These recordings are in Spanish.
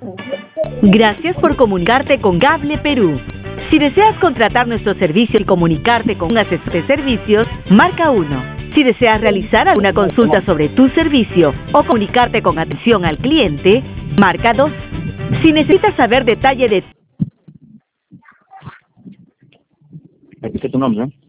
Gracias por comunicarte con Cable Perú. Si deseas contratar nuestro servicio y comunicarte con un asesor de servicios, marca 1. Si deseas realizar alguna consulta sobre tu servicio o comunicarte con atención al cliente, marca 2. Si necesitas saber detalle de... Aquí tu nombre, ¿no?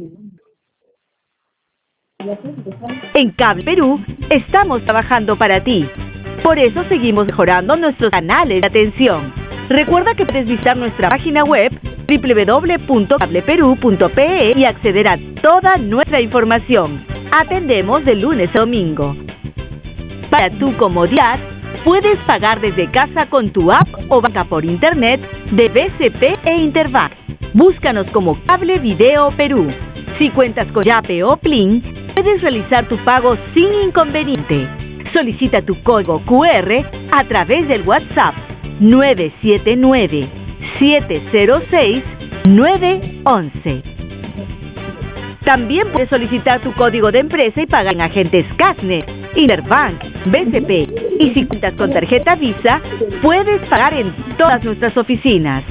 En Cable Perú, estamos trabajando para ti. Por eso seguimos mejorando nuestros canales de atención. Recuerda que puedes visitar nuestra página web www.cableperu.pe y acceder a toda nuestra información. Atendemos de lunes a domingo. Para tu comodidad, puedes pagar desde casa con tu app o banca por internet de BCP e Interbank. Búscanos como Cable Video Perú. Si cuentas con Yape o Plin, puedes realizar tu pago sin inconveniente. Solicita tu código QR a través del WhatsApp 979-706-911. También puedes solicitar tu código de empresa y pagar en agentes Casnet, Interbank, BCP. Y si cuentas con tarjeta Visa, puedes pagar en todas nuestras oficinas.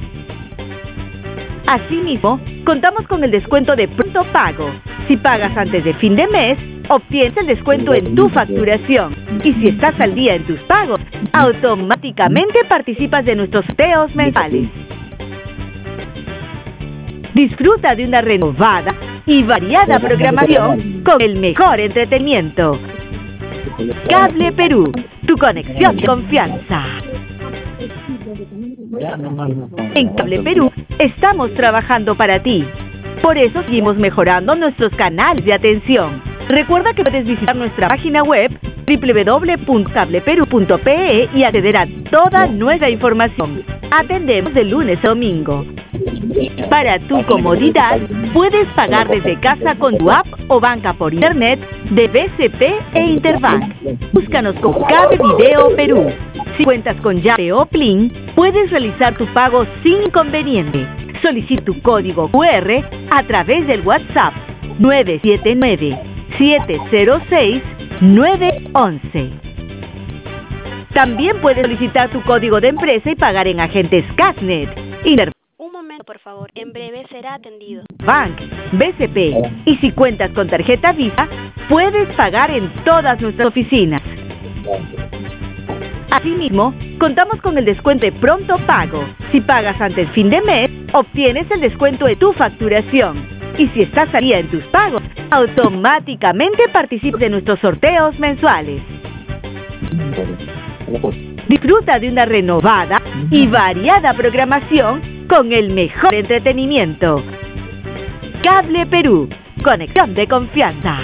Asimismo, contamos con el descuento de pronto pago. Si pagas antes de fin de mes, obtienes el descuento en tu facturación. Y si estás al día en tus pagos, automáticamente participas de nuestros sorteos mensuales. Disfruta de una renovada y variada programación con el mejor entretenimiento. Cable Perú, tu conexión de confianza. En Cable Perú, estamos trabajando para ti. Por eso seguimos mejorando nuestros canales de atención. Recuerda que puedes visitar nuestra página web www.cableperu.pe y acceder a toda nuestra información. Atendemos de lunes a domingo. Para tu comodidad, puedes pagar desde casa con tu app o banca por internet de BCP e Interbank. Búscanos como Cable Video Perú. Si cuentas con Yape o Plin, puedes realizar tu pago sin inconveniente. Solicita tu código QR a través del WhatsApp 979-706-911. También puedes solicitar tu código de empresa y pagar en agentes Casnet, Interbank. Un momento, por favor. En breve será atendido. Bank, BCP. Y si cuentas con tarjeta Visa, puedes pagar en todas nuestras oficinas. Asimismo, contamos con el descuento de pronto pago. Si pagas antes fin de mes, obtienes el descuento de tu facturación. Y si estás al día en tus pagos, automáticamente participas de nuestros sorteos mensuales. Disfruta de una renovada y variada programación con el mejor entretenimiento. Cable Perú, conexión de confianza.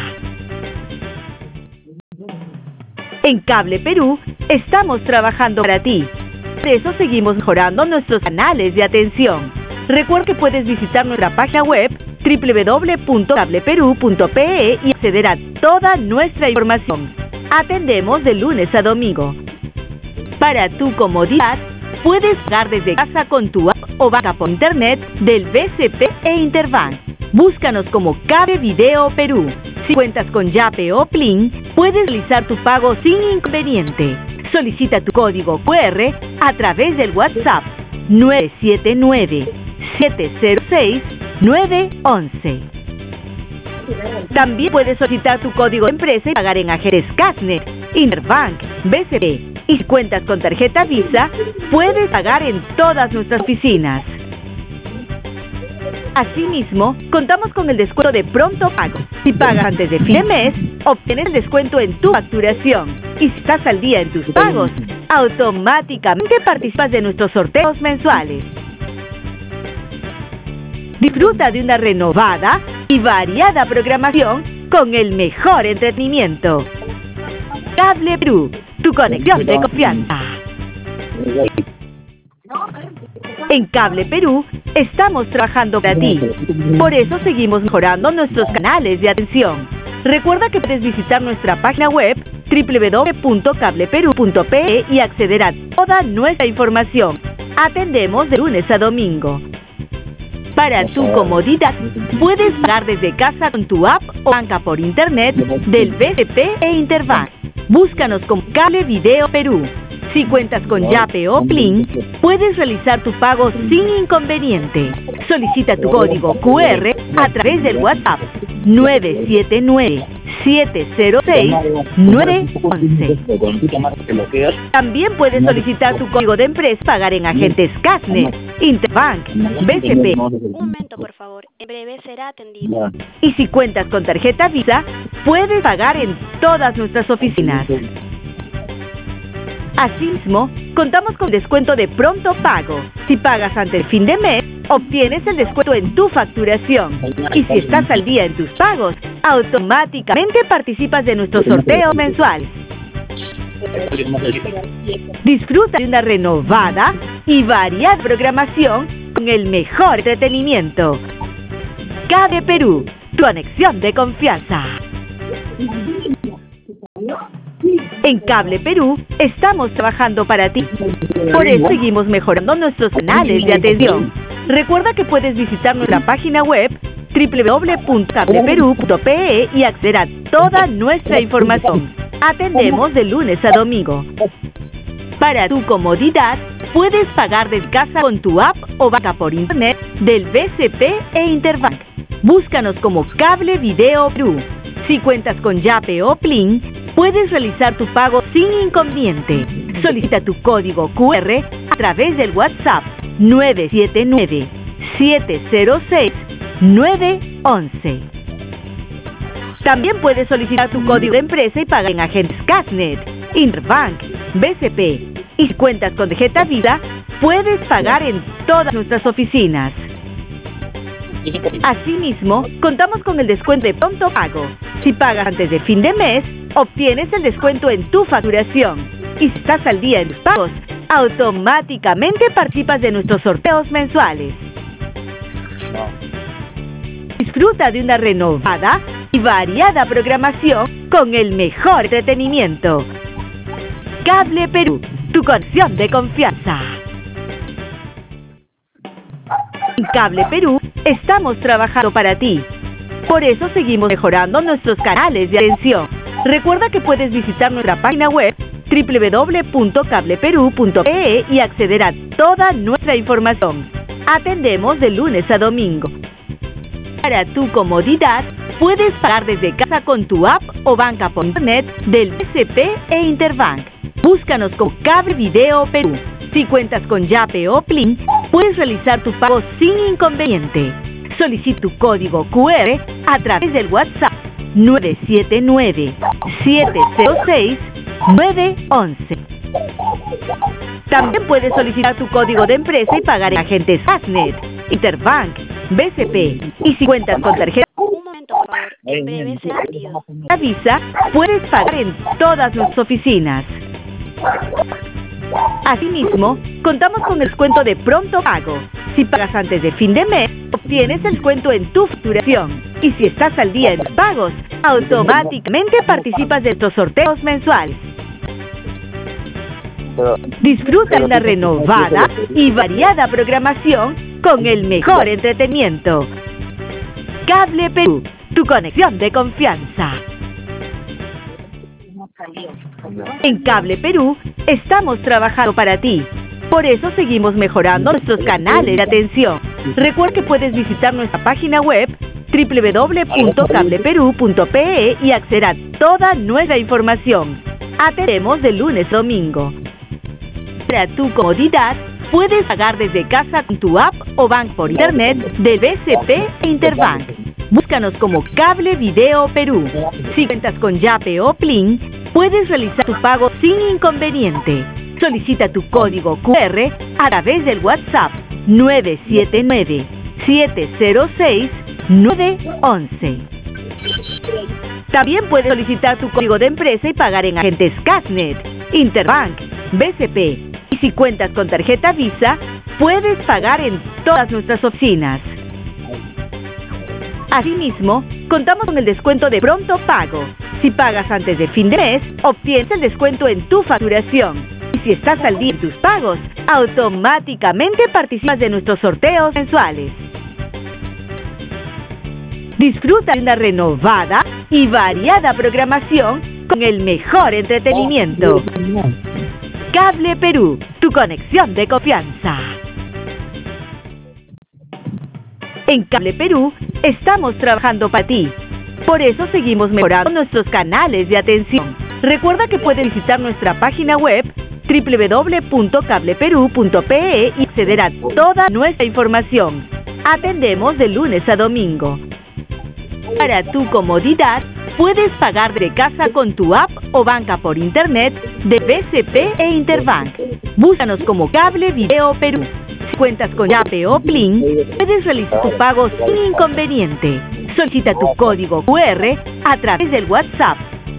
En Cable Perú, estamos trabajando para ti. Por eso seguimos mejorando nuestros canales de atención. Recuerda que puedes visitar nuestra página web www.cableperu.pe y acceder a toda nuestra información. Atendemos de lunes a domingo. Para tu comodidad, puedes pagar desde casa con tu app o banca por internet del BCP e Interbank. Búscanos como Cable Video Perú. Si cuentas con Yape o Plin, puedes realizar tu pago sin inconveniente. Solicita tu código QR a través del WhatsApp 979-706-911. También puedes solicitar tu código de empresa y pagar en agentes Casnet, Interbank, BCP. Y si cuentas con tarjeta Visa, puedes pagar en todas nuestras oficinas. Asimismo, contamos con el descuento de pronto pago. Si pagas antes de fin de mes, obtienes el descuento en tu facturación. Y si estás al día en tus pagos, automáticamente participas de nuestros sorteos mensuales. Disfruta de una renovada y variada programación con el mejor entretenimiento. Cable Perú, tu conexión de confianza. En Cable Perú, estamos trabajando para ti. Por eso seguimos mejorando nuestros canales de atención. Recuerda que puedes visitar nuestra página web www.cableperu.pe y acceder a toda nuestra información. Atendemos de lunes a domingo. Para tu comodidad, puedes pagar desde casa con tu app o banca por internet del BCP e Interbank. Búscanos como Cable Video Perú. Si cuentas con Yape o Plin, puedes realizar tu pago sin inconveniente. Solicita tu código QR a través del WhatsApp 979-706-911. También puedes solicitar tu código de empresa, pagar en agentes Casnet, Interbank, BCP. Un momento, por favor. En breve será atendido. Y si cuentas con tarjeta Visa, puedes pagar en todas nuestras oficinas. Asimismo, contamos con descuento de pronto pago. Si pagas antes del fin de mes, obtienes el descuento en tu facturación. Y si estás al día en tus pagos, automáticamente participas de nuestros sorteos mensuales. Disfruta de una renovada y variada programación con el mejor entretenimiento. Cable Perú, tu conexión de confianza. En Cable Perú estamos trabajando para ti. Por eso seguimos mejorando nuestros canales de atención. Recuerda que puedes visitar nuestra página web www.cableperú.pe y acceder a toda nuestra información. Atendemos de lunes a domingo. Para tu comodidad, puedes pagar desde casa con tu app o banca por internet del BCP e Interbank. Búscanos como Cable Video Perú. Si cuentas con Yape o Plin, puedes realizar tu pago sin inconveniente. Solicita tu código QR a través del WhatsApp 979-706-911. También puedes solicitar tu código de empresa y pagar en agentes Casnet, Interbank, BCP. Y si cuentas con tarjeta Visa, puedes pagar en todas nuestras oficinas. Asimismo, contamos con el descuento de pronto pago. Si pagas antes de fin de mes, obtienes el descuento en tu facturación. Y si estás al día en tus pagos, automáticamente participas de nuestros sorteos mensuales. Disfruta de una renovada y variada programación con el mejor entretenimiento. Cable Perú, tu conexión de confianza. En Cable Perú estamos trabajando para ti. Por eso seguimos mejorando nuestros canales de atención. Recuerda que puedes visitar nuestra página web www.cableperú.pe y acceder a toda nuestra información. Atendemos de lunes a domingo. Para tu comodidad, puedes pagar desde casa con tu app o banca por internet del BCP e Interbank. Búscanos con Cable Video Perú. Si cuentas con Yape o Plin, puedes realizar tu pago sin inconveniente. Solicita tu código QR a través del WhatsApp 979-706-911. También puedes solicitar tu código de empresa y pagar en agentes Casnet, Interbank, BCP. Y si cuentas con tarjeta Un momento, por favor. En breve será atendido. Visa, puedes pagar en todas nuestras oficinas. Asimismo, contamos con descuento de pronto pago. Si pagas antes de fin de mes, obtienes el descuento en tu facturación. Y si estás al día en tus pagos, automáticamente participas de estos sorteos mensuales. Disfruta de una renovada y variada programación con el mejor entretenimiento. Cable Perú, tu conexión de confianza. En Cable Perú estamos trabajando para ti. Por eso seguimos mejorando nuestros canales de atención. Recuerda que puedes visitar nuestra página web www.cableperú.pe y acceder a toda nuestra información. Atendemos de lunes a domingo. Para tu comodidad, puedes pagar desde casa con tu app o banco por internet del BCP e Interbank. Búscanos como Cable Video Perú. Si cuentas con Yape o Plin, puedes realizar tu pago sin inconveniente. Solicita tu código QR a través del WhatsApp 979-706-911. También puedes solicitar tu código de empresa y pagar en agentes Casnet, Interbank, BCP. Y si cuentas con tarjeta Visa, puedes pagar en todas nuestras oficinas. Asimismo, contamos con el descuento de pronto pago. Si pagas antes de fin de mes, obtienes el descuento en tu facturación. Y si estás al día en tus pagos, automáticamente participas de nuestros sorteos mensuales. Disfruta de una renovada y variada programación con el mejor entretenimiento. Cable Perú, tu conexión de confianza. En Cable Perú estamos trabajando para ti. Por eso seguimos mejorando nuestros canales de atención. Recuerda que puedes visitar nuestra página web www.cableperú.pe y acceder a toda nuestra información. Atendemos de lunes a domingo. Para tu comodidad, puedes pagar de casa con tu app o banca por internet de BCP e Interbank. Búscanos como Cable Video Perú. Si cuentas con Yape o Plin, puedes realizar tu pago sin inconveniente. Solicita tu código QR a través del WhatsApp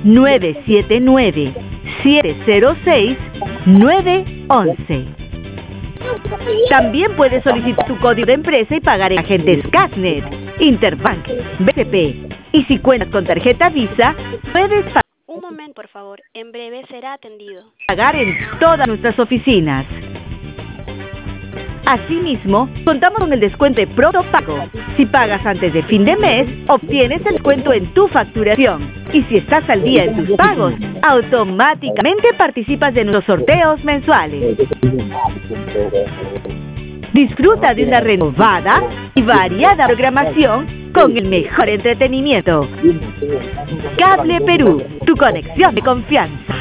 979-706-911. También puedes solicitar tu código de empresa y pagar en agentes Casnet, Interbank, BCP. Y si cuentas con tarjeta Visa, puedes Un momento, por favor. En breve será atendido. pagar en todas nuestras oficinas. Asimismo, contamos con el descuento de Pronto Pago. Si pagas antes de fin de mes, obtienes el descuento en tu facturación. Y si estás al día en tus pagos, automáticamente participas de nuestros sorteos mensuales. Disfruta de una renovada y variada programación con el mejor entretenimiento. Cable Perú, tu conexión de confianza.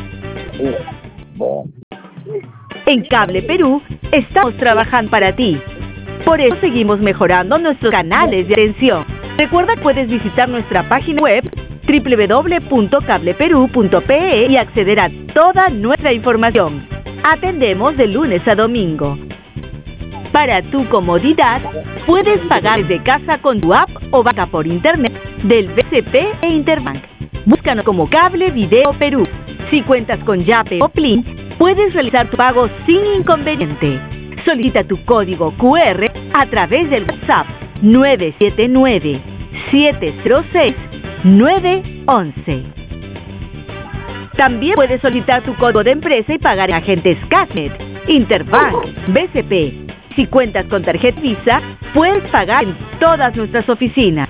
En Cable Perú estamos trabajando para ti. Por eso seguimos mejorando nuestros canales de atención. Recuerda que puedes visitar nuestra página web www.cableperú.pe y acceder a toda nuestra información. Atendemos de lunes a domingo. Para tu comodidad, puedes pagar desde casa con tu app o banca por internet del BCP e Interbank. Búscanos como Cable Video Perú. Si cuentas con Yape o Plin, puedes realizar tu pago sin inconveniente. Solicita tu código QR a través del WhatsApp 979-706-911. También puedes solicitar tu código de empresa y pagar en agentes Casnet, Interbank, BCP. Si cuentas con tarjeta Visa, puedes pagar en todas nuestras oficinas.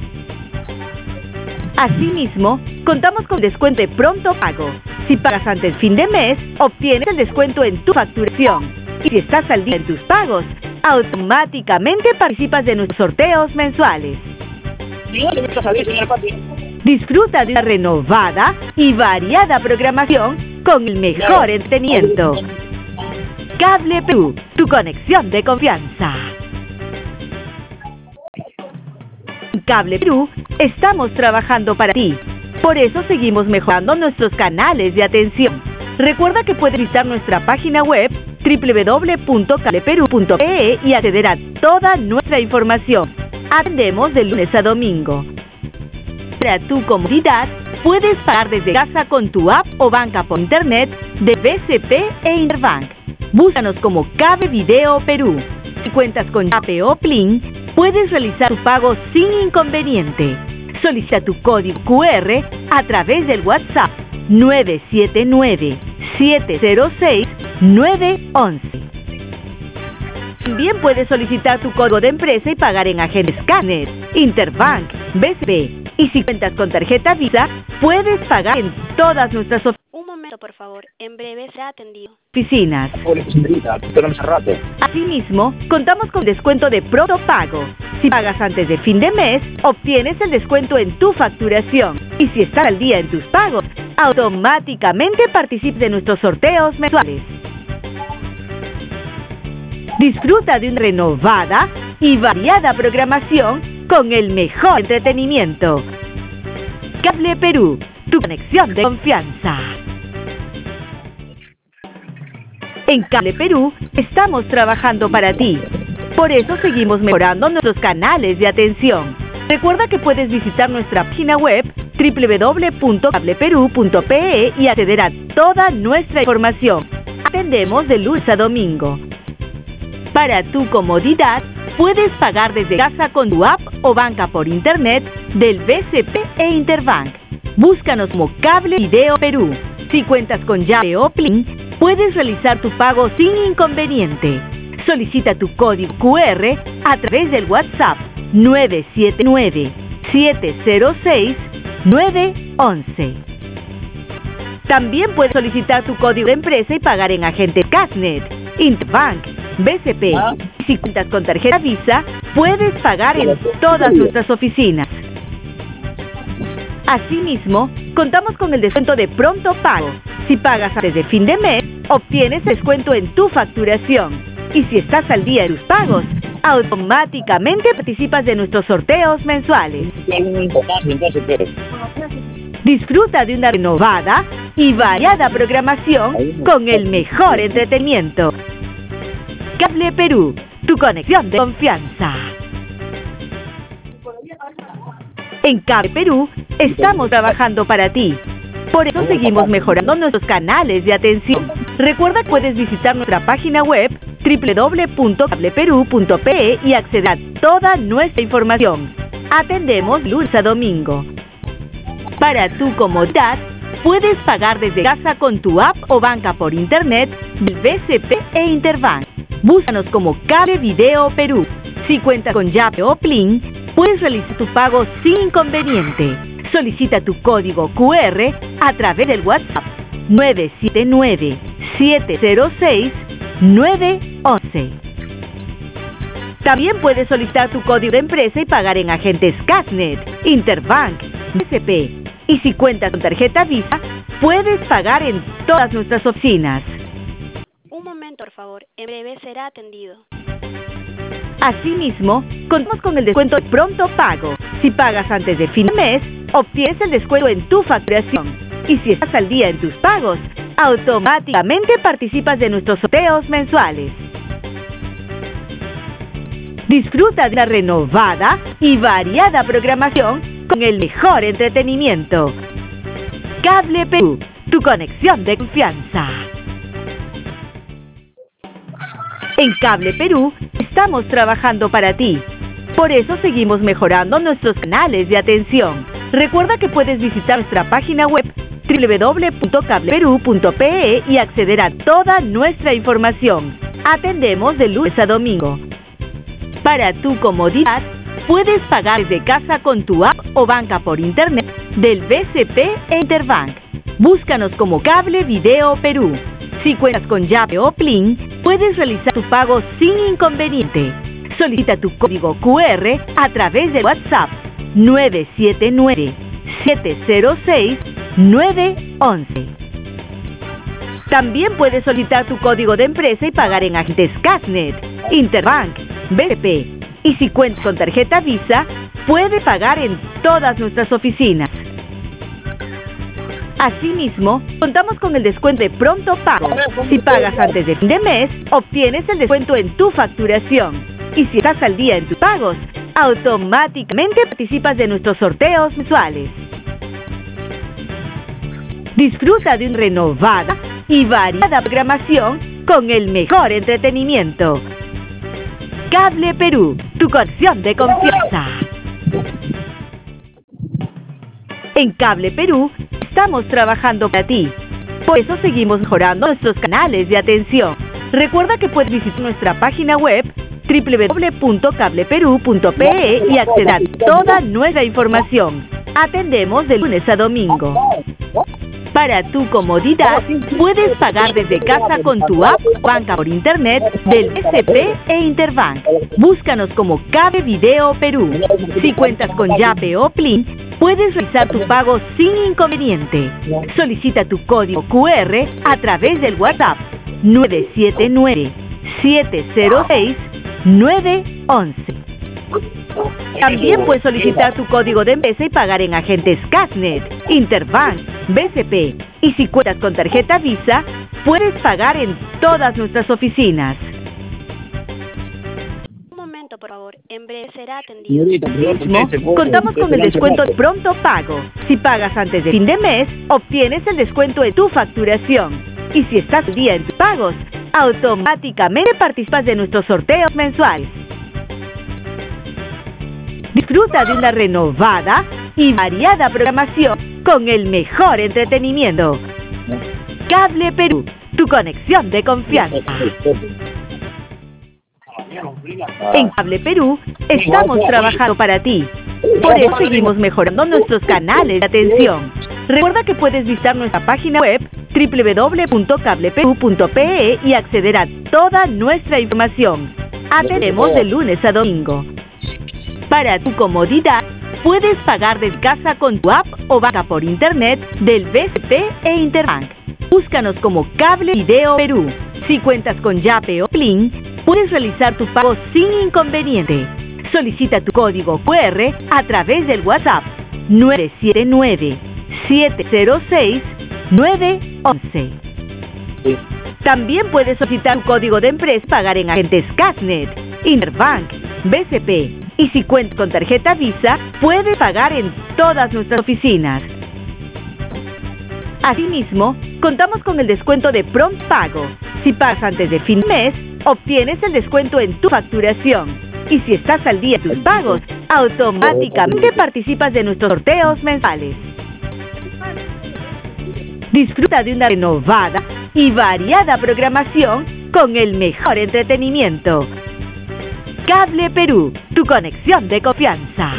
Asimismo, contamos con descuento de Pronto Pago. Si pagas antes del fin de mes, obtienes el descuento en tu facturación. Y si estás al día en tus pagos, automáticamente participas de nuestros sorteos mensuales. Disfruta de una renovada y variada programación con el mejor entretenimiento. Cable Perú, tu conexión de confianza. En Cable Perú estamos trabajando para ti. Por eso seguimos mejorando nuestros canales de atención. Recuerda que puedes visitar nuestra página web www.cableperú.pe y acceder a toda nuestra información. Atendemos de lunes a domingo. Para tu comodidad, puedes pagar desde casa con tu app o banca por internet de BCP e Interbank. Búscanos como Cable Video Perú. Si cuentas con Yape o Plin, puedes realizar tu pago sin inconveniente. Solicita tu código QR a través del WhatsApp 979-706-911. También puedes solicitar tu código de empresa y pagar en agentes Casnet, Interbank, BCP. Y si cuentas con tarjeta Visa, puedes pagar en todas nuestras Un momento, por favor. En breve será atendido. oficinas. Asimismo, contamos con descuento de Pronto Pago. Si pagas antes de fin de mes, obtienes el descuento en tu facturación. Y si estás al día en tus pagos, automáticamente participas de nuestros sorteos mensuales. Disfruta de una renovada y variada programación con el mejor entretenimiento. Cable Perú, tu conexión de confianza. En Cable Perú estamos trabajando para ti. Por eso seguimos mejorando nuestros canales de atención. Recuerda que puedes visitar nuestra página web www.cableperú.pe y acceder a toda nuestra información. Atendemos de lunes a domingo. Para tu comodidad, puedes pagar desde casa con tu app o banca por internet del BCP e Interbank. Búscanos como Cable Video Perú. Si cuentas con Yape o Plin, puedes realizar tu pago sin inconveniente. Solicita tu código QR a través del WhatsApp 979-706-911. También puedes solicitar tu código de empresa y pagar en agentes Cashnet, Interbank, BCP. Si cuentas con tarjeta Visa, puedes pagar en todas nuestras oficinas. Asimismo, contamos con el descuento de pronto pago. Si pagas antes de fin de mes, obtienes descuento en tu facturación. Y si estás al día de tus pagos, automáticamente participas de nuestros sorteos mensuales. Disfruta de una renovada y variada programación con el mejor entretenimiento. Cable Perú, tu conexión de confianza. En Cable Perú estamos trabajando para ti. Por eso seguimos mejorando nuestros canales de atención. Recuerda que puedes visitar nuestra página web www.cableperu.pe y acceder a toda nuestra información. Atendemos lunes a domingo. Para tu comodidad, puedes pagar desde casa con tu app o banca por internet del BCP e Interbank. Búscanos como Cable Video Perú. Si cuentas con Yape o Plin, puedes realizar tu pago sin inconveniente. Solicita tu código QR a través del WhatsApp 979-706-911. También puedes solicitar tu código de empresa y pagar en agentes Cashnet, Interbank, BCP. Y si cuentas con tarjeta Visa, puedes pagar en todas nuestras oficinas. Un momento, por favor. En breve será atendido. Asimismo, contamos con el descuento de pronto pago. Si pagas antes de fin de mes, obtienes el descuento en tu facturación. Y si estás al día en tus pagos, automáticamente participas de nuestros sorteos mensuales. Disfruta de una renovada y variada programación con el mejor entretenimiento. Cable Perú, tu conexión de confianza. En Cable Perú estamos trabajando para ti. Por eso seguimos mejorando nuestros canales de atención. Recuerda que puedes visitar nuestra página web www.cableperu.pe y acceder a toda nuestra información. Atendemos de lunes a domingo. Para tu comodidad, puedes pagar desde casa con tu app o banca por internet del BCP e Interbank. Búscanos como Cable Video Perú. Si cuentas con Yape o Plin, puedes realizar tu pago sin inconveniente. Solicita tu código QR a través de WhatsApp 979-706-911. También puedes solicitar tu código de empresa y pagar en agentes Cashnet, Interbank, BCP. Y si cuentas con tarjeta Visa, puedes pagar en todas nuestras oficinas. Asimismo, contamos con el descuento de pronto pago. Si pagas antes de fin de mes, obtienes el descuento en tu facturación. Y si estás al día en tus pagos, automáticamente participas de nuestros sorteos mensuales. Disfruta de una renovada y variada programación con el mejor entretenimiento. Cable Perú, tu conexión de confianza. En Cable Perú estamos trabajando para ti. Por eso seguimos mejorando nuestros canales de atención. Recuerda que puedes visitar nuestra página web www.cableperu.pe y acceder a toda nuestra información. Atendemos de lunes a domingo. Para tu comodidad, puedes pagar desde casa con tu app o banca por internet del BCP e Interbank. Búscanos como Cable Video Perú. Si cuentas con Yape o Plin, puedes realizar tu pago sin inconveniente. Solicita tu código QR a través del WhatsApp 979-706-911. También puedes solicitar tu código de empresa y pagar en agentes Cashnet, Interbank, BCP. Y si cuentas con tarjeta Visa, puedes pagar en todas nuestras oficinas. Un momento, por favor. En breve será atendido. Contamos con el descuento de pronto pago. Si pagas antes de fin de mes, obtienes el descuento de tu facturación. Y si estás al día en tus pagos, automáticamente participas de nuestros sorteos mensuales. Disfruta de una renovada y variada programación con el mejor entretenimiento. Cable Perú, tu conexión de confianza. En Cable Perú estamos trabajando para ti. Por eso seguimos mejorando nuestros canales de atención. Recuerda que puedes visitar nuestra página web www.cableperu.pe y acceder a toda nuestra información. Atendemos de lunes a domingo. Para tu comodidad, puedes pagar desde casa con tu app o banca por internet del BCP e Interbank. Búscanos como Cable Video Perú. Si cuentas con Yape o Plin, puedes realizar tu pago sin inconveniente. Solicita tu código QR a través del WhatsApp 979-706-911. También puedes solicitar tu código de empresa y pagar en agentes Casnet, Interbank, BCP. Y si cuentas con tarjeta Visa, puedes pagar en todas nuestras oficinas. Asimismo, contamos con el descuento de Pronto Pago. Si pagas antes de fin de mes, obtienes el descuento en tu facturación. Y si estás al día en tus pagos, automáticamente participas de nuestros sorteos mensuales. Disfruta de una renovada y variada programación con el mejor entretenimiento. Cable Perú, tu conexión de confianza.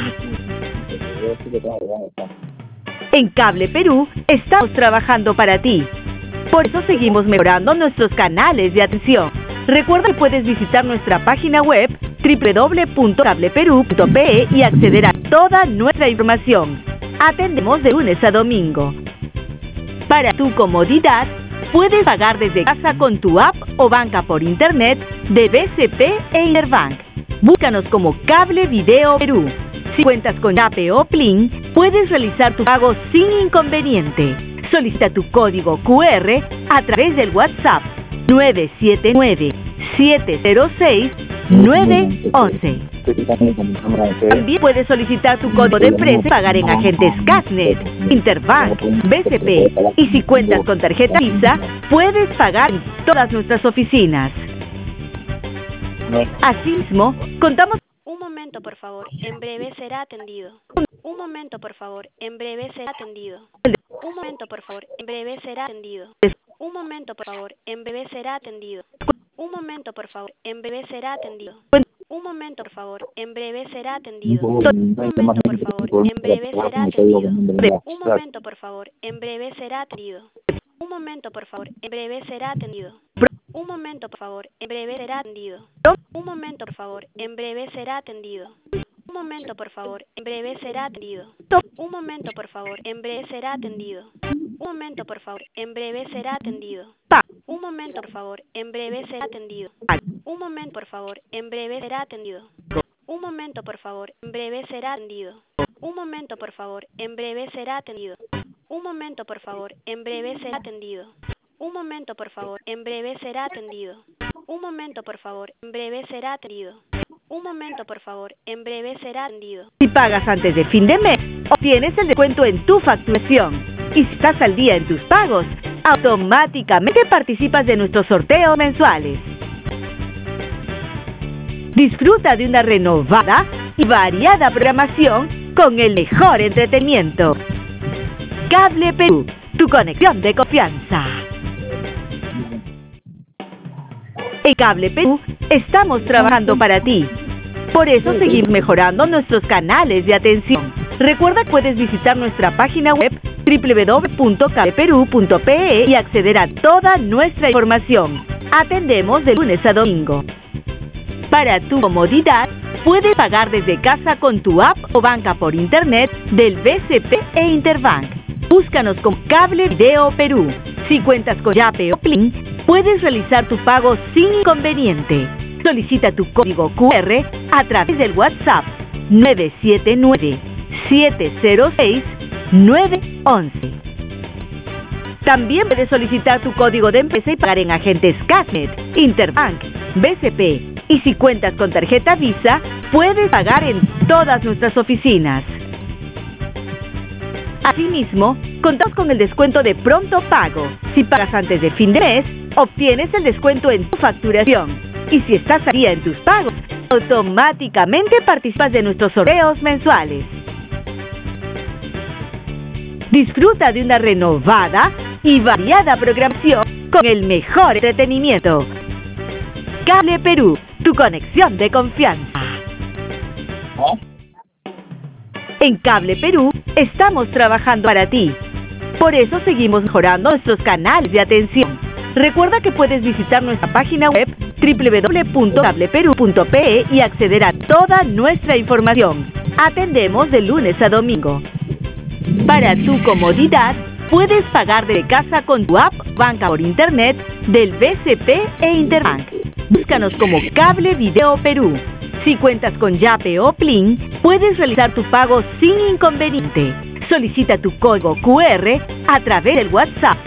En Cable Perú estamos trabajando para ti. Por eso seguimos mejorando nuestros canales de atención. Recuerda que puedes visitar nuestra página web www.cableperu.pe y acceder a toda nuestra información. Atendemos de lunes a domingo. Para tu comodidad, puedes pagar desde casa con tu app o banca por internet de BCP e Interbank. Búscanos como Cable Video Perú. Si cuentas con Yape o Plin, puedes realizar tu pago sin inconveniente. Solicita tu código QR a través del WhatsApp 979-706-911. También puedes solicitar tu código de empresa y pagar en agentes Casnet, Interbank, BCP. Y si cuentas con tarjeta Visa, puedes pagar en todas nuestras oficinas. Asimismo, contamos... Un momento, por favor. En breve será atendido. Un momento, por favor. En breve será atendido. Un momento, por favor. En breve será atendido. Un momento, por favor. En breve será atendido. Un momento, por favor. En breve será atendido. Un momento, por favor. En breve será atendido. Un momento, por favor. En breve será atendido. Un momento, por favor. En breve será atendido. Un momento, por favor. En breve será atendido. Un momento, por favor. En breve será atendido. Un momento, por favor. En breve será atendido. Un momento, por favor. En breve será atendido. Un momento, por favor. En breve será atendido. Un momento, por favor. En breve será atendido. Un momento, por favor. En breve será atendido. Un momento, por favor. En breve será atendido. Un momento, por favor. En breve será atendido. Un momento, por favor. En breve será atendido. Un momento, por favor. En breve será atendido. Un momento, por favor. En breve será atendido. Un momento, por favor. En breve será atendido. Un momento, por favor. En breve será atendido. Si pagas antes de fin de mes, obtienes el descuento en tu facturación. Y si estás al día en tus pagos, automáticamente participas de nuestros sorteos mensuales. Disfruta de una renovada y variada programación con el mejor entretenimiento. Cable Perú, tu conexión de confianza. En Cable Perú estamos trabajando para ti. Por eso seguimos mejorando nuestros canales de atención. Recuerda que puedes visitar nuestra página web www.cableperu.pe y acceder a toda nuestra información. Atendemos de lunes a domingo. Para tu comodidad, puedes pagar desde casa con tu app o banca por internet del BCP e Interbank. Búscanos como Cable Video Perú. Si cuentas con Yape o Plin, puedes realizar tu pago sin inconveniente. Solicita tu código QR a través del WhatsApp 979-706-911. También puedes solicitar tu código de empresa y pagar en agentes Casnet, Interbank, BCP. Y si cuentas con tarjeta Visa, puedes pagar en todas nuestras oficinas. Asimismo, contamos con el descuento de Pronto Pago. Si pagas antes de fin de mes, obtienes el descuento en tu facturación. Y si estás al día en tus pagos, automáticamente participas de nuestros sorteos mensuales. Disfruta de una renovada y variada programación con el mejor entretenimiento. Cable Perú, tu conexión de confianza. En Cable Perú estamos trabajando para ti. Por eso seguimos mejorando nuestros canales de atención. Recuerda que puedes visitar nuestra página web www.cableperu.pe y acceder a toda nuestra información. Atendemos de lunes a domingo. Para tu comodidad, puedes pagar desde casa con tu app Banca por Internet del BCP e Interbank. Búscanos como Cable Video Perú. Si cuentas con Yape o Plin, puedes realizar tu pago sin inconveniente. Solicita tu código QR a través del WhatsApp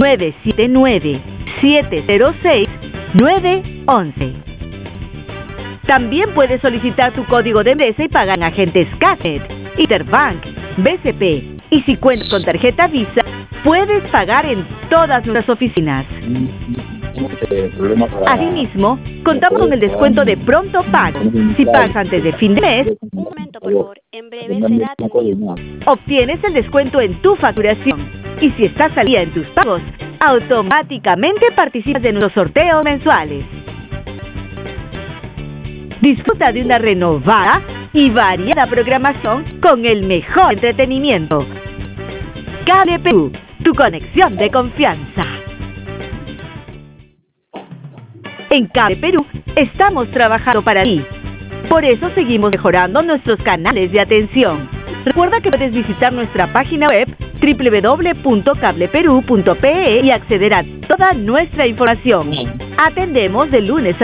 979-706-911. También puedes solicitar tu código de empresa y pagar en agentes Caset, Interbank, BCP. Y si cuentas con tarjeta Visa, puedes pagar en todas nuestras oficinas. Asimismo, contamos con el descuento de Pronto Pago. Si pagas antes de fin de mes, Un momento, por favor. En breve será atendido. obtienes el descuento en tu facturación. Y si estás al día en tus pagos, automáticamente participas de nuestros sorteos mensuales. Disfruta de una renovada y variada programación con el mejor entretenimiento. Cable Perú, tu conexión de confianza. En Cable Perú estamos trabajando para ti. Por eso seguimos mejorando nuestros canales de atención. Recuerda que puedes visitar nuestra página web www.cableperu.pe y acceder a toda nuestra información. Atendemos de lunes a